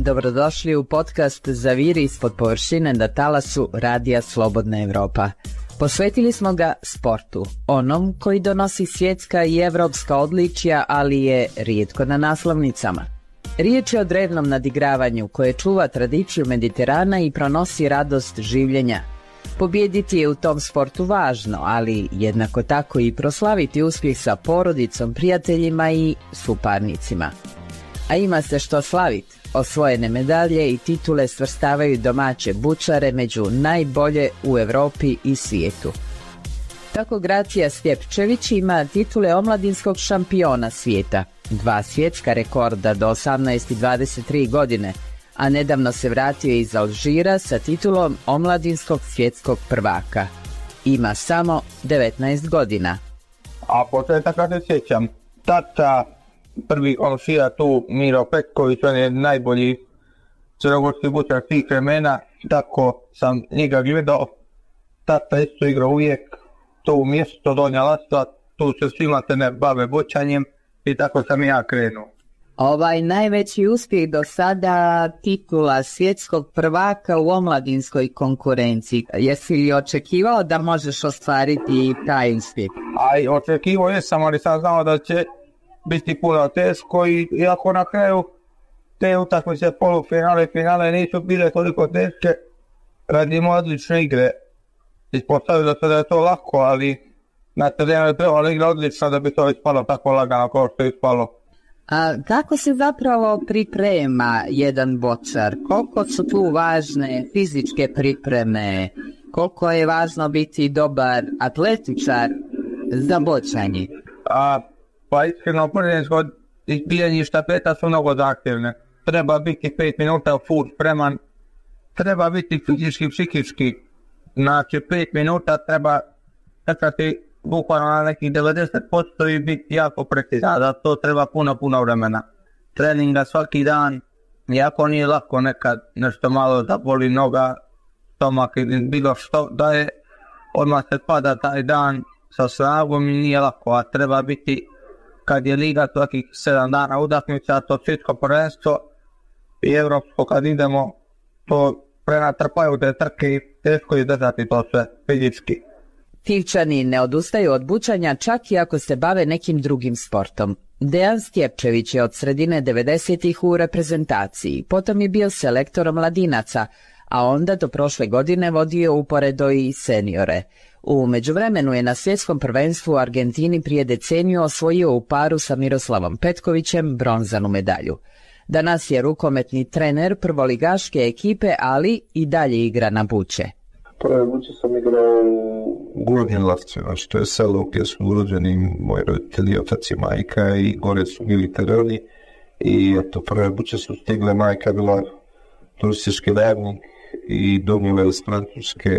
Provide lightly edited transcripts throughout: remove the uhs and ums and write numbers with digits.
Dobrodošli u podcast Zaviri ispod površine na talasu Radija Slobodna Evropa. Posvetili smo ga sportu, onom koji donosi svjetska i evropska odličja, ali je rijetko na naslovnicama. Riječ je o drevnom nadigravanju koje čuva tradiciju Mediterana i pronosi radost življenja. Pobijediti je u tom sportu važno, ali jednako tako i proslaviti uspjeh sa porodicom, prijateljima i suparnicima. A ima se što slaviti. Osvojene medalje i titule svrstavaju domaće bučare među najbolje u Europi i svijetu. Tako Gracija Stjepčević ima titule omladinskog šampiona svijeta, 2 svjetska rekorda do 18 i 23 godine, a nedavno se vratio iz Alžira sa titulom omladinskog svjetskog prvaka. Ima samo 19 godina. A početak kad se sjećam, tata prvi komšija tu, Miro Petković, on je najbolji crnogorski bučar svih vremena, tako sam njega gledao. Tata isto igrao uvijek, to u mjesto Donja Lasta, tu se svi ne bave bučanjem i tako sam ja krenuo. Ovaj najveći uspjeh do sada, titula svjetskog prvaka u omladinskoj konkurenciji. Jesi li očekivao da možeš ostvariti taj uspjeh? Očekivao jesam, ali sam znao da će biti puno teško i iako na kraju te utakmice polufinale i finale nisu bile toliko teške, radimo odlične igre. Ispostavilo se da je to lako, ali na terenu je trebalo igra odlično da bi to ispalo tako lagano kao što je ispalo. A kako se zapravo priprema jedan bočar? Koliko su tu važne fizičke pripreme? Koliko je važno biti dobar atletičar za bočanje? Pa iskreno prvenstvo izbijanje štafeta su mnogo zahtjevne. Treba biti 5 minuta full spreman, treba biti fizički, psihički. Znači 5 minuta treba čekati bukvalno na nekih 90% i biti jako precizan. Za to treba puno vremena. Treninga svaki dan, jako nije lako nekad nešto malo da boli noga, stomak ili bilo što da je, odmah se pada taj dan sa snagom i nije lako, a treba biti kad je liga svakih 7 dana utakmica, to svjetsko prvenstvo i evropsko kad idemo, to prenatrpaju te trke i teško izdržati to sve fizički. Tivčani ne odustaju od bučanja čak i ako se bave nekim drugim sportom. Dejan Stjepčević je od sredine 90-ih u reprezentaciji, potom je bio selektor mladinaca, a onda do prošle godine vodio uporedo i seniore. U međuvremenu je na svjetskom prvenstvu u Argentini prije deceniju osvojio u paru sa Miroslavom Petkovićem bronzanu medalju. Danas je rukometni trener prvoligaške ekipe, ali i dalje igra na buče. Prve buče sam igrao u Gornjem Lavcu, znači to je selo gdje su urođeni moji roditelji, otac i majka i gore su bili tereni i eto prve buče su stigle, majka bila turistički levnik i donijela iz Francuske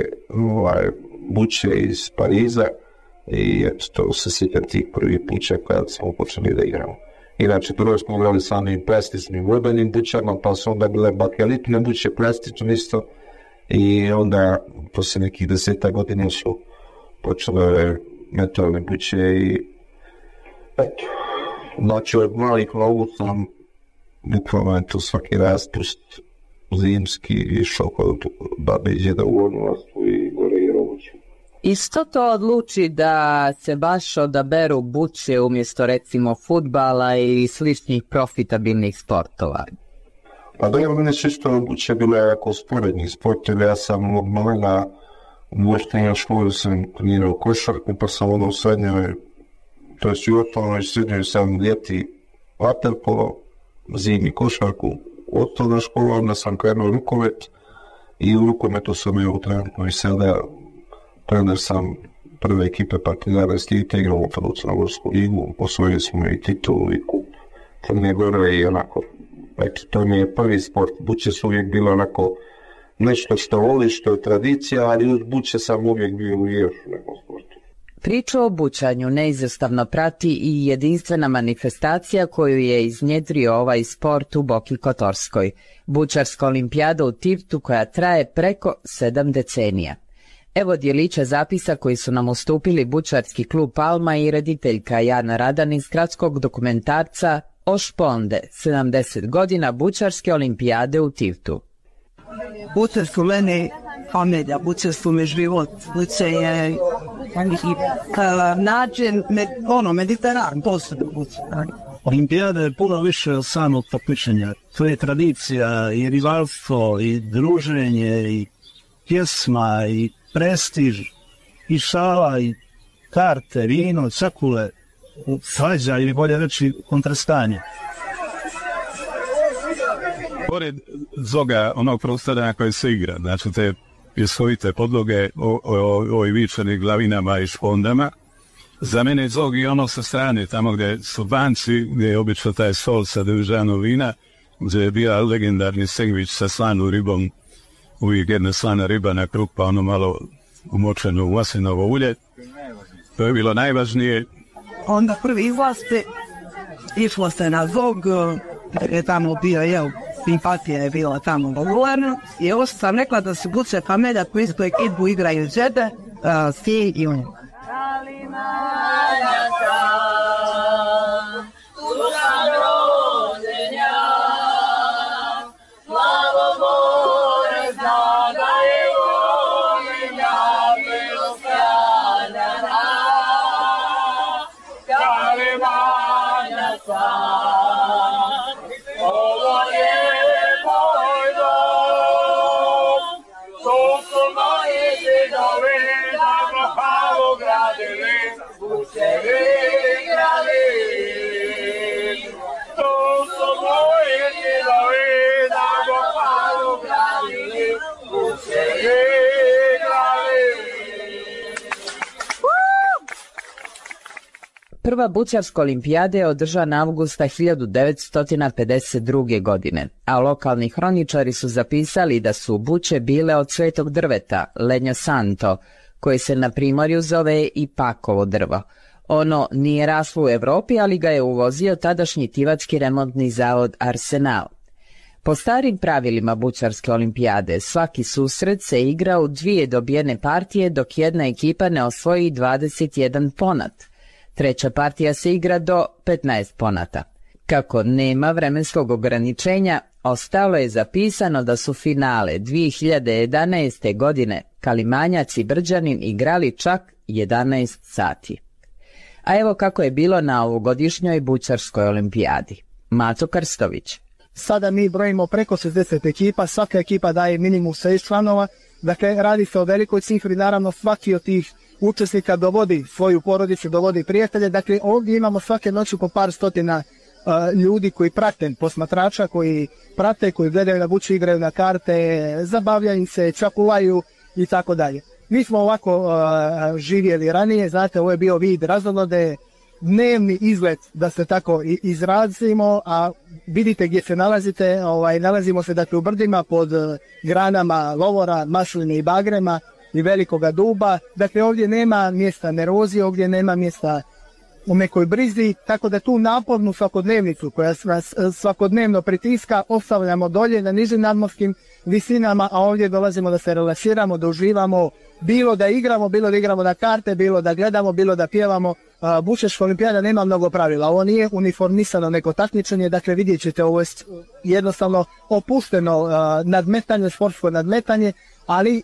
buče iz Pariza i eto to se sjećam tih prvih buče koja smo počeli da igramo. Inače, prvo smo igrali samim prestižnim urbanim bučama, pa su onda bile bakelitne buče, prestižne isto i onda poslije nekih 10 godina su počele metalne buče i eto, znači od malih nogu sam bukvalno eto svaki raspust zimski išao kod babe i djeda u Ornolastu i gore i robuće. I što to odluči da se baš odaberu buče umjesto recimo fudbala i sličnih profitabilnih sportova? Pa da je mene čisto buče bile jako sporedni sportovi, ja sam od malena u osnovnoj školi sam trenirao košarku, pa sam onda u srednjoj, to je i osnovnoj srednjoj sam ljeti vaterpolo, zimi košarku, osnovna škola, onda sam krenuo rukomet i u rukometu sam evo trenutno i sada trener sam prve ekipe Partizana Stijete, igramo u Crnogorsku ligu, osvojili smo i titulu i kup. Crne Gore i onako, eto, to mi je prvi sport. Buče su uvijek bilo onako nešto što voli, što je tradicija, ali uz buče sam uvijek bio u još nekom sportu. Priču o bučanju neizostavno prati i jedinstvena manifestacija koju je iznjedrio ovaj sport u Boki Kotorskoj, bučarska olimpijada u Tivtu koja traje preko 7 decenija. Evo djelića zapisa koji su nam ustupili bučarski klub Palma i rediteljka Jana Radan iz kratskog dokumentarca Ošponde, 70 godina bučarske olimpijade u Tivtu. Bučarstvo meni familija, bučarstvo mi život, buče je način, mediteran, posebno buče. Olimpijada je puno više od samog takmičenja. To je tradicija i rivalstvo i druženje i pjesma i prestiž i šala i karte, vino, cakule, svađa ili bolje reći kontrastanje. Pored toga onog prostora na koje se igra, znači te pjesovite podloge o vičanim glavinama i špondama, za mene je zog i ono sa strane, tamo gdje su banci, gdje je obično taj stol sa držanom vina, gdje je bio legendarni sendvič sa slanom ribom, uvijek jedna slana riba na krug, pa ono malo umočeno u maslinovo ulje. To je bilo najvažnije. Onda prvi izlaste, išlo se na zog, je tamo bio, simpatija je bila tamo popularna, i ovo sam rekla da se buče familija koji isto ekipu igraju žede, sin i on. Prva bučarska olimpijada je održana avgusta 1952. godine, a lokalni hroničari su zapisali da su buče bile od svetog drveta, Legno Santo, koji se na primorju zove i pakovo drvo. Ono nije raslo u Europi, ali ga je uvozio tadašnji tivatski remontni zavod Arsenal. Po starim pravilima bučarske olimpijade, svaki susret se igra u 2 dobijene partije dok jedna ekipa ne osvoji 21 ponat. Treća partija se igra do 15 ponata. Kako nema vremenskog ograničenja, ostalo je zapisano da su finale 2011. godine Kalimanjac i Brđanin igrali čak 11 sati. A evo kako je bilo na ovogodišnjoj bučarskoj olimpijadi. Mato Krstović. Sada mi brojimo preko 60 ekipa, svaka ekipa daje minimum 6 članova, dakle radi se o velikoj cifri, naravno svaki od tih učesnika dovodi svoju porodicu, dovodi prijatelje, dakle ovdje imamo svake noći po par stotina ljudi koji prate, posmatrača koji prate, koji gledaju na buče, igraju na karte, zabavljaju se, čakulaju i tako dalje. Mi smo ovako živjeli ranije, znate, ovo je bio vid razonode, dnevni izlet, da se tako izrazimo, a vidite gdje se nalazite, nalazimo se dakle u brdima pod granama lovora, masline i bagrema i velikoga duba, dakle ovdje nema mjesta nervozije, ovdje nema mjesta u nekoj brizi, tako da tu napornu svakodnevnicu koja nas svakodnevno pritiska ostavljamo dolje na nižim nadmorskim visinama, a ovdje dolazimo da se relaksiramo, da uživamo, bilo da igramo, bilo da igramo na karte, bilo da gledamo, bilo da pjevamo. Bučarska olimpijada nema mnogo pravila, ovo nije uniformisano neko takmičenje, dakle vidjet ćete, ovo je jednostavno opušteno nadmetanje, sportsko nadmetanje, ali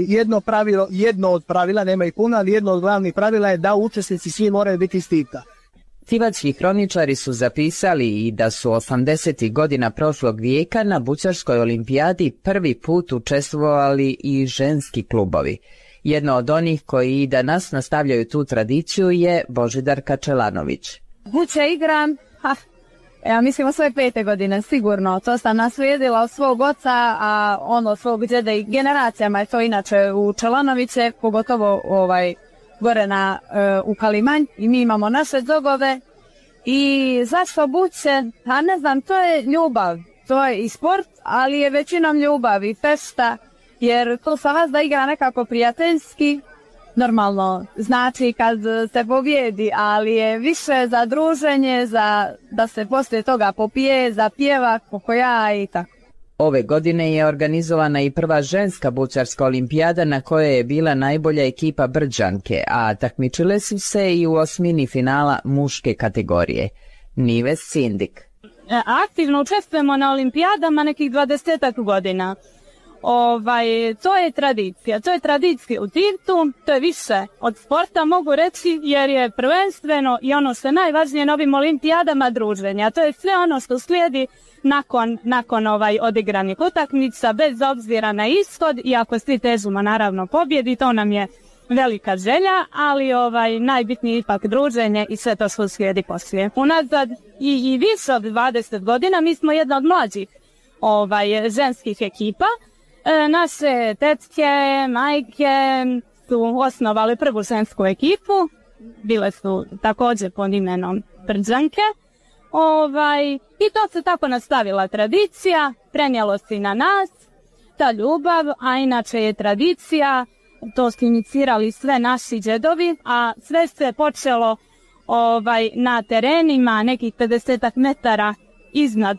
jedno od pravila, nema i puno, ali jedno od glavnih pravila je da učesnici svi moraju biti iz Tivta. Tivatski hroničari su zapisali i da su 80. godina prošlog vijeka na bučarskoj olimpijadi prvi put učestvovali i ženski klubovi. Jedno od onih koji i danas nastavljaju tu tradiciju je Božidarka Čelanović. Buče igram, ja mislim o svoje 5. godine, sigurno. To sam naslijedila od svog oca, a ono svog djeda i generacijama je to inače u Čelanoviće, pogotovo gore u Kalimanj, i mi imamo naše zogove. I zašto buče? A ne znam, to je ljubav. To je i sport, ali je većinom ljubav i festa, jer to sa vas da igra nekako prijateljski, normalno, znači kad se pobjedi, ali je više za druženje, da se poslije toga popije, za pjevak, pokoja i tako. Ove godine je organizovana i prva ženska bučarska olimpijada na kojoj je bila najbolja ekipa Brđanke, a takmičile su se i u osmini finala muške kategorije. Nives Sindik. aktivno učestvujemo na olimpijadama nekih 20 godina. To je tradicija, to je tradicija u Tivtu, to je više od sporta, mogu reći, jer je prvenstveno i ono što je najvažnije na ovim olimpijadama druženja. To je sve ono što slijedi nakon odigranih utakmica, bez obzira na ishod, iako svi težimo naravno pobjedi, to nam je velika želja, ali najbitnije ipak druženje i sve to što slijedi poslije. Unazad i više od 20 godina mi smo jedna od mlađih ženskih ekipa. Naše tetke, majke su osnovali prvu žensku ekipu, bile su također pod imenom Brđanke. I to se tako nastavila tradicija, prenijelo se i na nas, ta ljubav, a inače je tradicija, to su inicirali sve naši džedovi, a sve se počelo na terenima nekih 50 metara iznad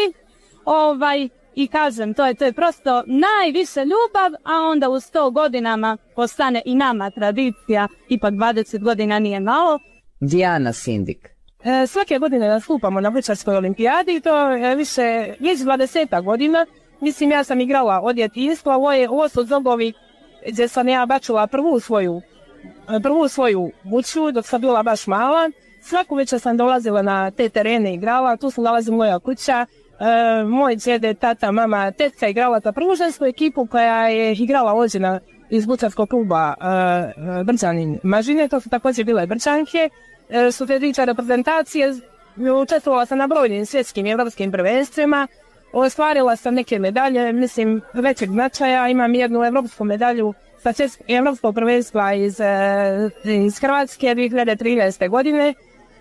i kažem, to je prosto najviše ljubav, a onda u 100 godinama postane i nama tradicija, ipak 20 godina nije malo. Dijana Sindik. Svake godine nastupamo na bučarskoj olimpijadi i to je više 20 godina. Mislim, ja sam igrala od djetinjstva, ovo su zogovi gdje sam ja bačila prvu svoju buču dok sam bila baš mala. Svaku večer sam dolazila na te terene i igrala, tu sam dolazila moja kuća. Moj djede, tata, mama, tetka igrala za prvu žensku ekipu koja je igrala ovdje iz bučarskog kluba Brđanin Mažine, to su također bile Brđanke. Što se tiče reprezentacije, učestvovala sam na brojnim svjetskim i evropskim prvenstvima, ostvarila sam neke medalje, mislim, većeg značaja, imam jednu evropsku medalju sa evropskog prvenstva iz Hrvatske 2013. godine.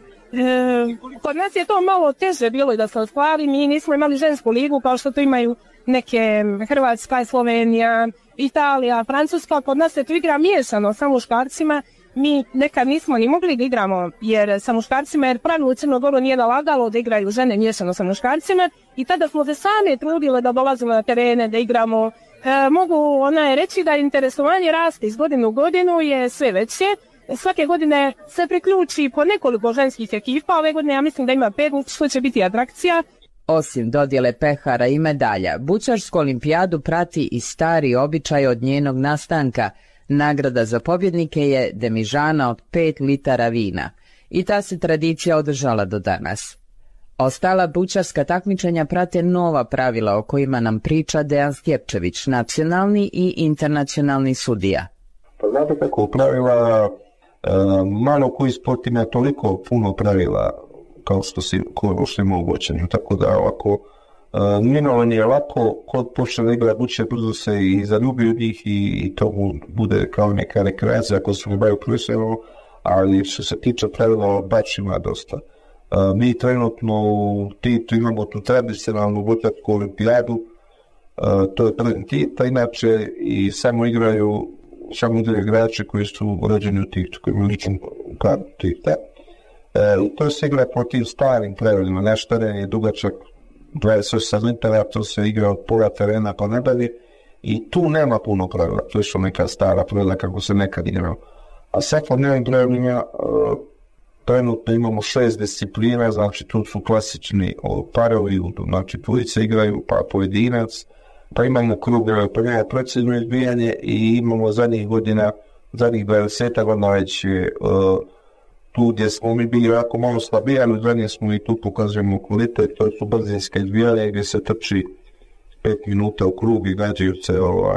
Kod nas je to malo teže bilo i da se ostvari, mi nismo imali žensku ligu kao što to imaju neke Hrvatska, Slovenija, Italija, Francuska, kod nas se to igra miješano sa muškarcima. Mi nekad nismo ni mogli da igramo sa muškarcima, jer pravilo u Crnoj Gori nije nalagalo da igraju žene miješano sa muškarcima i tada smo se sami trudile da dolazimo na terene, da igramo. Mogu reći da interesovanje raste iz godine u godinu, je sve veće. Svake godine se priključi po nekoliko ženskih ekipa, ove godine ja mislim da ima 5, što će biti atrakcija. Osim dodjele pehara i medalja, bučarsku olimpijadu prati i stari običaj od njenog nastanka. Nagrada za pobjednike je demižana od 5 litara vina i ta se tradicija održala do danas. Ostala bučarska takmičenja prate nova pravila o kojima nam priča Dejan Stjepčević, nacionalni i internacionalni sudija. Pa znate kako pravila, malo koji sport ima toliko puno pravila kao što je moguće, tako da ovako nimalo nije lako, kod počne igra buče brzo se i zaljubi u njih i to bude kao neka rekreacija ako se ne baju profesionalno, ali što se tiče pravila baš ima dosta. Mi trenutno u Titu imamo tu tradicionalnu bučarsku olimpijadu, to je prvi Tita, inače i samo igraju igrači koji su rođeni u Titu, koji imaju ličnu kartu Tita. To se igra po tim starim pravilima, naš teren je dugačak 28 metara, to se igra od pola terena pa nadalje i tu nema puno pravila, to su neka stara pravila kako se nekad igrao. A sad po novim pravilima trenutno imamo 6 disciplina, znači tu su klasični parovi, znači dvojice igraju, pa pojedinac, pa imamo krug precizno izbijanje i imamo zadnjih 20 godina već tu gdje smo mi bili jako malo slabiji, ali zadnje smo i tu pokazujemo kvalitet, to su brzinske izbijanje gdje se trči 5 minuta u krug i gađaju se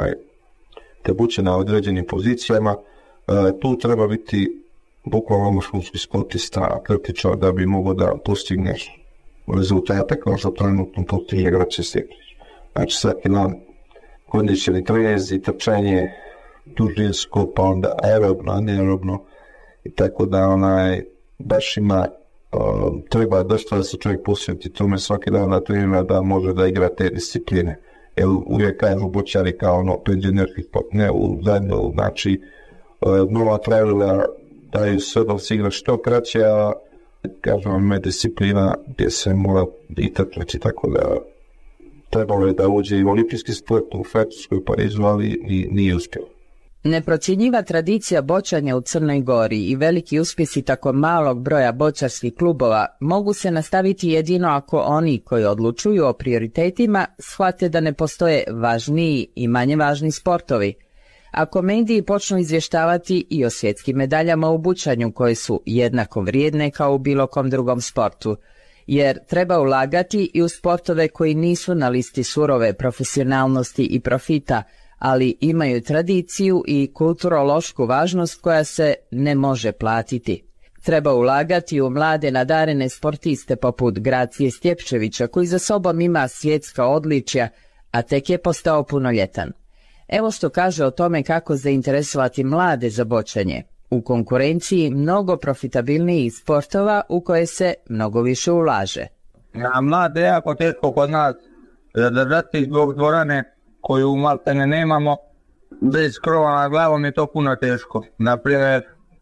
te buče na određenim pozicijama. Tu treba biti bukvalno vrhunski sportista, kritičar da bi mogao da postigneš rezultate kao što trenutno postigne igrači Stjepčević. Znači svaki dan kondicioni trenezi, trčanje, dužinsko, pa onda aerobno, anaerobno i tako da baš ima treba dosta da se čovjek posveti tome svaki dan na trenira da može da igra te discipline. Jer uvijek kažu bočari kao penzionerski sport, ne u zadnju, znači nova pravila daju sve da se igra što kraće, a kažem vam ima disciplina gdje se mora i trčati, tako da trebalo je da uđe i olimpijski sport u Francuskoj Parizu, ali nije uspjelo. Neprocjenjiva tradicija boćanja u Crnoj Gori i veliki uspjesi tako malog broja boćarskih klubova mogu se nastaviti jedino ako oni koji odlučuju o prioritetima shvate da ne postoje važniji i manje važni sportovi. Ako mediji počnu izvještavati i o svjetskim medaljama u bućanju koje su jednako vrijedne kao u bilo kom drugom sportu, jer treba ulagati i u sportove koji nisu na listi surove profesionalnosti i profita, ali imaju tradiciju i kulturološku važnost koja se ne može platiti. Treba ulagati u mlade nadarene sportiste poput Gracije Stjepčevića koji za sobom ima svjetska odličja, a tek je postao punoljetan. Evo što kaže o tome kako zainteresovati mlade za boćanje. U konkurenciji mnogo profitabilnijih sportova u koje se mnogo više ulaže. Na mlade je jako teško kod nas zadržati zbog dvorane koju maltene nemamo. Bez krova nad glavom je to puno teško. Naprimjer,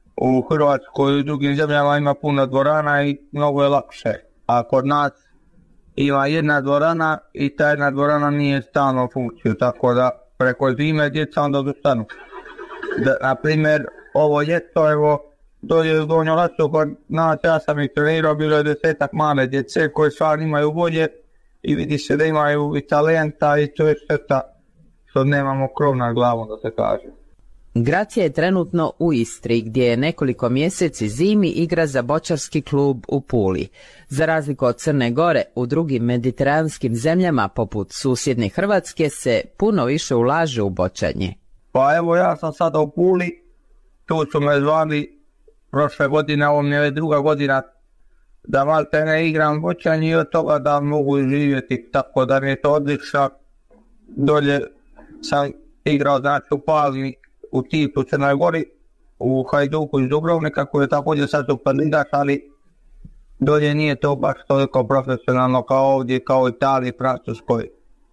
u Hrvatskoj i drugim zemljama ima puno dvorana i mnogo je lakše. A kod nas ima jedna dvorana i ta jedna dvorana nije stalno funkciju, tako da preko zime djeca onda dostanu. Naprimjer, ovo ljeto, evo, dolje u Donjoj Lasu kod nas, ja sam ih trenirao, bilo je 10-ak male djece koji stvarno imaju volje i vidi se da imaju i talenta i to je šteta što nemamo krov nad glavom, da se kaže. Gracija je trenutno u Istri, gdje je nekoliko mjeseci zimi igra za boćarski klub u Puli. Za razliku od Crne Gore, u drugim mediteranskim zemljama poput susjedne Hrvatske se puno više ulaže u boćanje. Pa evo, ja sam sada u Puli, tu su me zvali prošle godine, ovo mi je već druga godina da malte ne igram boćanje i od toga da mogu živjeti, tako da mi je to odlično. Dolje sam igrao, znači, u Pali, u Tipu, Crnoj Gori, u Hajduku iz Dubrovnika, koji je također sad su kandidat, ali dolje nije to baš toliko profesionalno kao ovdje, kao u Italiji, Francuskoj.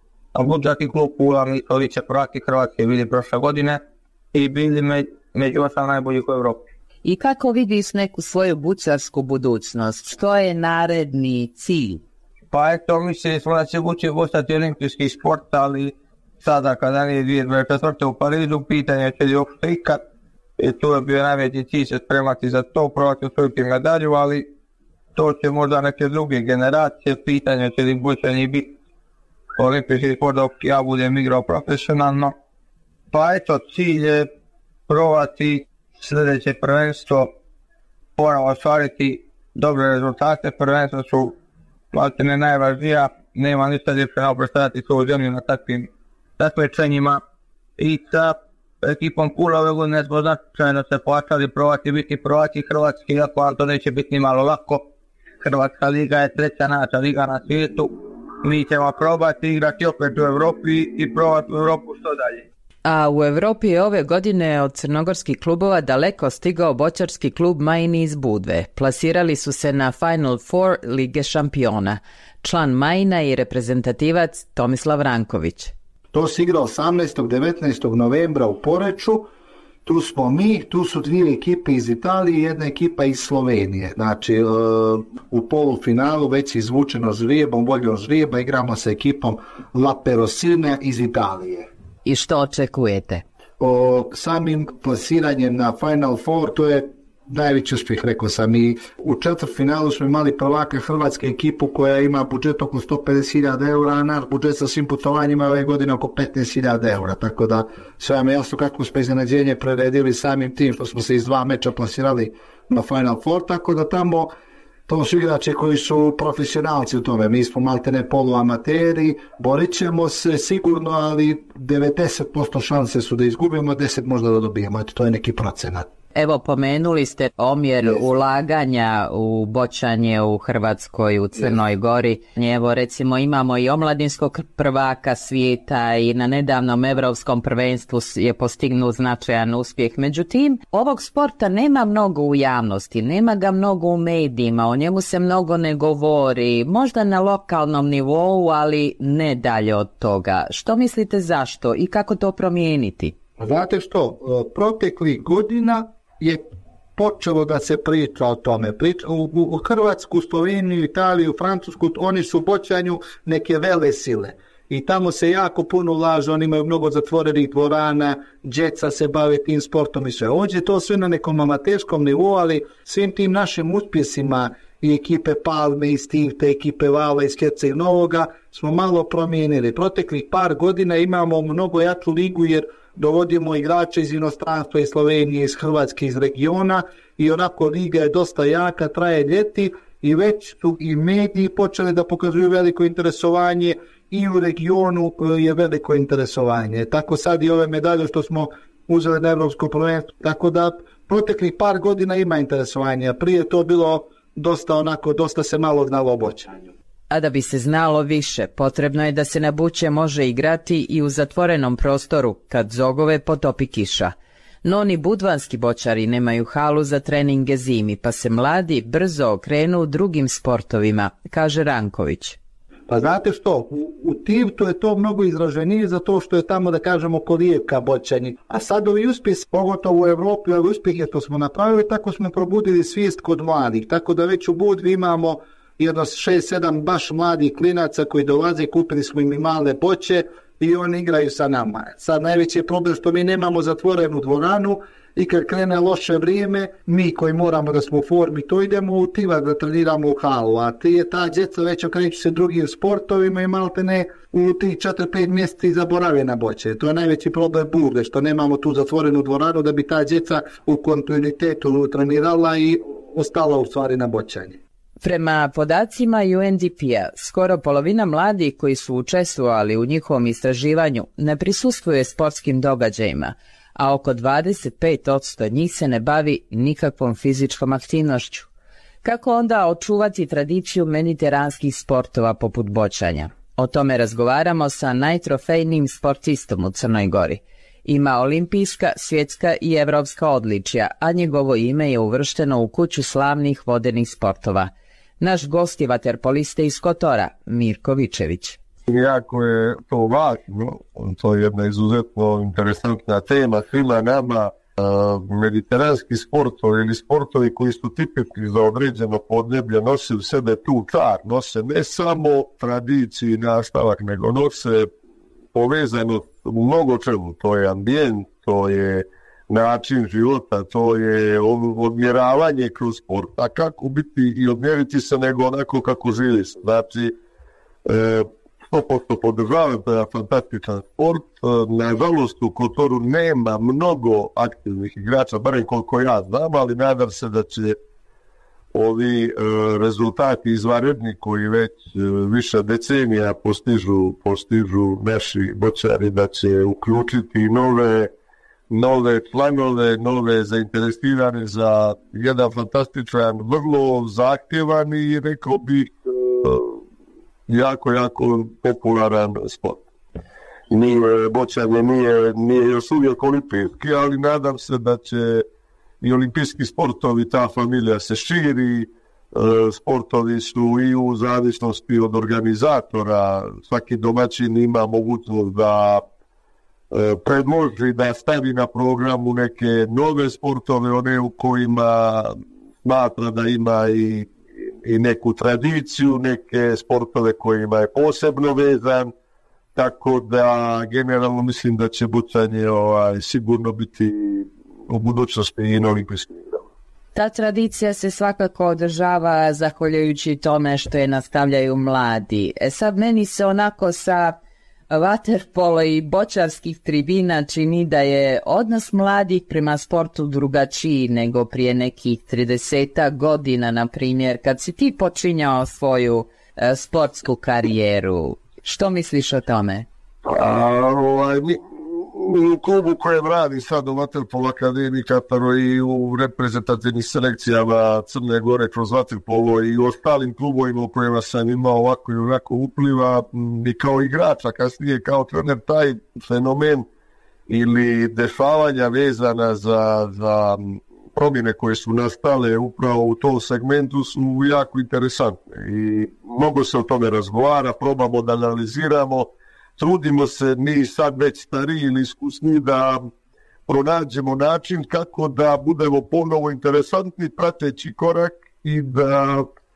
A bućarski klub Pula, mi smo više prvaki Hrvatske bili prošle godine i bili među 8 najboljih u Europi. I kako vidiš neku svoju bućarsku budućnost? Što je naredni cilj? Pa eto, mislili smo da će buće postati olimpijski sport, ali sada kada nije 2024. u Parizu, pitanje će li uopšte ikad. I tu je bio najveći cilj se spremati za to, probati osvojiti medalju, ali to će možda neke druge generacije, pitanje će li bućanje biti olimpijski sport dok ja budem igrao profesionalno. Pa eto, cilj je probati sljedeće prvenstvo, ponovno ostvariti dobre rezultate, prvenstva su maltene najvažnija, nema ništa ljepše nego predstavljati svoju zemlju na takvim takmičenjima i sa ekipom Pula ove godine smo značajno se počeli probati biti prvaki Hrvatski, iako vam to neće biti ni malo lako. Hrvatska liga je treća najjača liga na svijetu, mi ćemo probati igrati opet u Europi i probati u Europu što dalje. A u Europi je ove godine od crnogorskih klubova daleko stigao boćarski klub Majini iz Budve. Plasirali su se na Final Four Lige šampiona. Član Majina i reprezentativac Tomislav Ranković. To se igra 18. 19. novembra u Poreču. Tu smo mi, tu su dvije ekipe iz Italije i jedna ekipa iz Slovenije. Znači, u polufinalu već izvučeno ždrijebom, voljom ždrijeba, igramo sa ekipom La Perosina iz Italije. I što očekujete? Samim plasiranjem na Final Four, to je najveći uspjeh, rekao sam. I u četvrtfinalu smo imali prvaka Hrvatske ekipu koja ima budžet oko 150.000 eura, a naš budžet sa svim putovanjima ove godine oko 15.000 eura. Tako da sve vam je jasno kako smo iznenađenje preredili samim tim što smo se iz 2 meča plasirali na Final Four, tako da tamo to su igrači koji su profesionalci u tome. Mi smo maltene poluamateri, borit ćemo se sigurno, ali 90% šanse su da izgubimo, 10% možda da dobijemo. Eto, to je neki procenat. Evo, pomenuli ste omjer ulaganja u boćanje u Hrvatskoj, u Crnoj Gori. Evo, recimo, imamo i omladinskog prvaka svijeta i na nedavnom Europskom prvenstvu je postignut značajan uspjeh. Međutim, ovog sporta nema mnogo u javnosti, nema ga mnogo u medijima, o njemu se mnogo ne govori, možda na lokalnom nivou, ali ne dalje od toga. Što mislite zašto i kako to promijeniti? Znate što, proteklih godina je počelo da se priča o tome. U Hrvatsku, Sloveniju, Italiju, Francusku, oni su u boćanju neke vele sile. i tamo se jako puno ulaže, oni imaju mnogo zatvorenih dvorana, djeca se bave tim sportom i sve. Ovdje je to sve na nekom amaterskom nivou, ali svim tim našim uspjesima i ekipe Palme, i Steve, te ekipe Vala, i Skerca i Novoga smo malo promijenili. Proteklih par godina imamo mnogo jaču ligu jer dovodimo igrače iz inostranstva, iz Slovenije, iz Hrvatske, iz regiona i onako liga je dosta jaka, traje ljeti i već su i mediji počeli da pokazuju veliko interesovanje i u regionu je veliko interesovanje. Tako sad i ove medalje što smo uzeli na Evropsko prvenstvo, tako da proteklih par godina ima interesovanja. Prije to bilo dosta se malo znalo o boćanju. A da bi se znalo više, potrebno je da se na buće može igrati i u zatvorenom prostoru, kad zogove potopi kiša. No ni budvanski boćari nemaju halu za treninge zimi, pa se mladi brzo okrenu drugim sportovima, kaže Ranković. Pa znate što, u Tivtu je to mnogo izraženije zato što je tamo, da kažemo, kolijevka boćanje. A sad ovi uspjesi, pogotovo u Evropi, ovi uspjehe što smo napravili, tako smo probudili svijest kod mladih. Tako da već u Budvi imamo jedno 6-7 baš mladih klinaca koji dolaze, kupili smo im i male boće i oni igraju sa nama. Sad najveći je problem što mi nemamo zatvorenu dvoranu i kad krene loše vrijeme, mi koji moramo da smo u formi, to idemo u Tivar da treniramo u halu, a ta djeca već okreću se drugim sportovima i malte ne u tih 4-5 mjeseci zaborave na boće. To je najveći problem Bude, što nemamo tu zatvorenu dvoranu da bi ta djeca u kontinuitetu trenirala i ostala u stvari na boćanje. Prema podacima UNDP-a, skoro polovina mladih koji su učestvovali u njihovom istraživanju ne prisustvuje sportskim događajima, a oko 25% njih se ne bavi nikakvom fizičkom aktivnošću. Kako onda očuvati tradiciju mediteranskih sportova poput boćanja? O tome razgovaramo sa najtrofejnijim sportistom u Crnoj Gori. Ima olimpijska, svjetska i evropska odličja, a njegovo ime je uvršteno u kuću slavnih vodenih sportova. Naš gost je vaterpolista iz Kotora, Mirko Vičević. Jako je to važno, to je jedna izuzetno interesantna tema svima nama. Mediteranski sportovi ili sportovi koji su tipični za određeno podneblje nose u sebe tu čar, nose ne samo tradiciju i nastavak, nego nose povezano u mnogo čemu. To je ambijent, to je način života, to je odmjeravanje kroz sport. A kako biti i odmjeriti se nego onako kako živi se. Znači, 100% podržavam, to je fantastičan sport. Nažalost, u Kotoru nema mnogo aktivnih igrača, barem koliko ja znam, ali nadam se da će ovi rezultati izvanredni koji već više decenija postižu naši boćari, da će uključiti nove članove, nove zainteresirane za jedan fantastičan, vrlo zahtjevan i rekao bih jako popularan sport. Boćanje nije još uvijek olimpijski, ali nadam se da će i olimpijski sportovi, ta familija se širi, sportovi su i u zavisnosti od organizatora, svaki domaćin ima mogućnost da predloži da stavi na programu neke nove sportove, one u kojima smatra da ima i neku tradiciju, neke sportove kojima je posebno vezan, tako da generalno mislim da će boćanje sigurno biti u budućnosti i na olimpijskim igrama. Ta tradicija se svakako održava zahvaljujući tome što je nastavljaju mladi. Sad meni se onako sa vaterpolo i boćarskih tribina čini da je odnos mladih prema sportu drugačiji nego prije nekih 30 godina, na primjer, kad si ti počinjao svoju sportsku karijeru. Što misliš o tome? U klubu kojem radi sad u Vaterpolo Akademiji Kataru i u reprezentativnim selekcijama Crne Gore kroz vaterpolo i u ostalim klubovima u kojima sam imao ovako i onako upliva i kao igrača, kasnije kao trener, taj fenomen ili dešavanja vezana za promjene koje su nastale upravo u tom segmentu su jako interesantne i mnogo se o tome razgovara, probamo da analiziramo. Trudimo se mi sad već stariji ili iskusni da pronađemo način kako da budemo ponovo interesantni prateći korak i da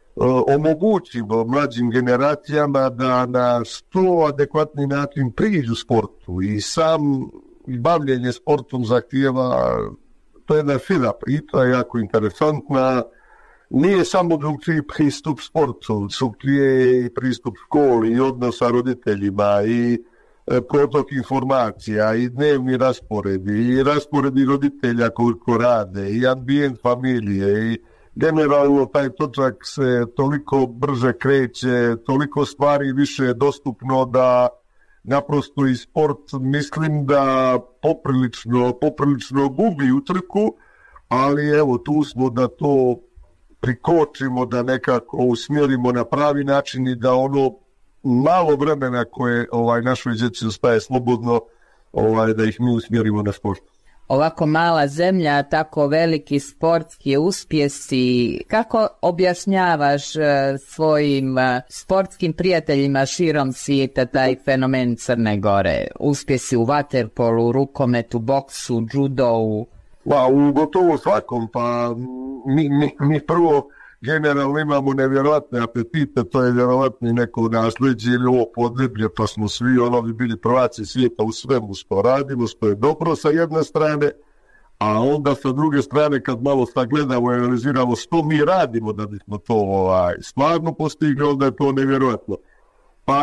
omogućimo mlađim generacijama da na što adekvatni način priđu sportu i sam bavljenje sportom zahtijeva, to je jedna šira priča, jako interesantna. Nije samo drugčiji pristup sportu, drugčiji i pristup školi i odnos sa roditeljima i protok informacija i dnevni rasporedi i rasporedi roditelja koliko rade i ambijent familije i generalno taj točak se toliko brže kreće, toliko stvari više je dostupno da naprosto i sport mislim da poprilično gubi utrku, ali evo tu smo da to prikočimo, da nekako usmjerimo na pravi način i da ono malo vremena koje našoj djeci ostaje slobodno, da ih mi usmjerimo na sport. Ovako mala zemlja, tako veliki sportski uspjesi, kako objašnjavaš svojim sportskim prijateljima širom svijeta taj fenomen Crne Gore? Uspjesi u vaterpolu, rukometu, boksu, judovu? U gotovo svakom, pa mi prvo generalno imamo nevjerojatne apetite, to je vjerojatno i neko nasljeđe ili ovo podneblje, pa smo svi bili prvaci svijeta u svemu što radimo, što je dobro sa jedne strane, a onda sa druge strane kad malo sagledamo i analiziramo što mi radimo da bismo to stvarno postigli, onda je to nevjerojatno. Pa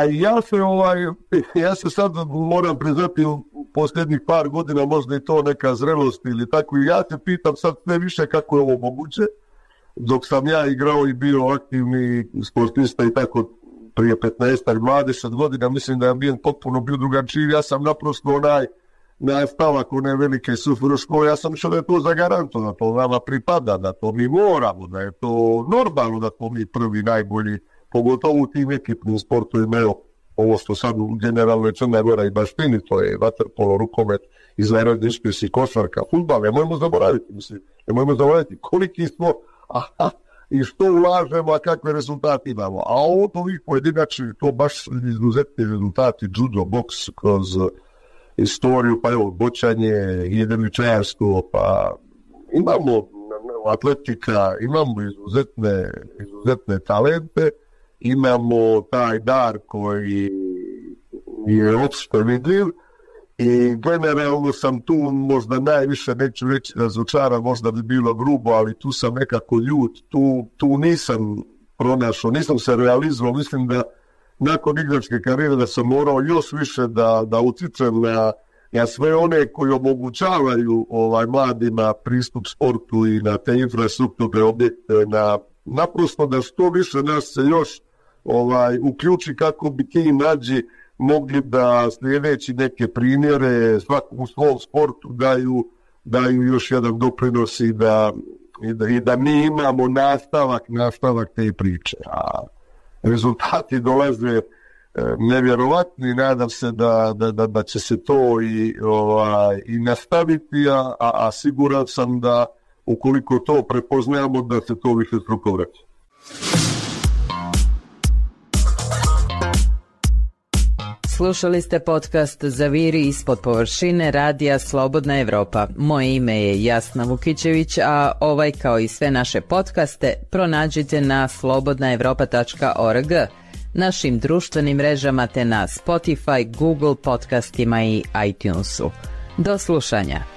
ja se sad moram priznati u posljednjih par godina, možda i to neka zrelost ili tako, i ja se pitam sad sve više kako je ovo moguće. Dok sam ja igrao i bio aktivni sportista i tako prije 15-20 godina, mislim da je ambijent potpuno bio drugačiji. Ja sam naprosto nastavak one velike SFRJ škole, ja sam mišao da je to zagaranto, da to nama pripada, da to mi moramo, da je to normalno da smo mi prvi najbolji, pogotovo u tim ekipnim sportovima. Ovo što sad generalno je Crna Gora i baštini, to je vaterpolo, rukomet, izvanredni uspjesi, košarka, fudbal, nemojmo zaboraviti koliki smo i što ulažemo, a kakve rezultate imamo. A od ovih pojedinačnih, to baš izuzetni rezultati, judo, boks, kroz istoriju, pa evo, bočanje, jedriličarstvo, pa imamo atletika, imamo izuzetne talente, imamo taj dar koji je opšte vidljiv i generalno sam tu možda najviše, neću reći razočaran, možda bi bilo grubo, ali tu sam nekako ljut, tu nisam pronašao, nisam se realizovao, mislim da nakon igračke karijere da sam morao još više da utičem na sve one koji omogućavaju mladima pristup sportu i na te infrastrukturne objekte, naprosto da što više nas se još uključi kako bi ti mlađi mogli da slijedeći neke primjere u svom sportu daju još jedan doprinos i da mi imamo nastavak te priče. A rezultati dolaze nevjerovatni, nadam se da će se to i nastaviti, a siguran sam da ukoliko to prepoznamo da se to više struko vraća. Slušali ste podcast Zaviri ispod površine radija Slobodna Evropa. Moje ime je Jasna Vukićević, a ovaj kao i sve naše podcaste pronađite na slobodnaevropa.org, našim društvenim mrežama te na Spotify, Google podcastima i iTunesu. Do slušanja.